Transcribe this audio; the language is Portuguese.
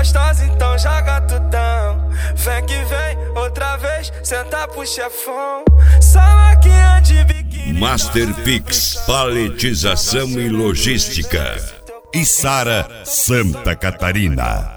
gostosa, então joga tudão. Vem que vem, outra vez, senta pro chefão. Só máquina de biquíni. Master Pix, paletização e logística. Içara, Santa Catarina.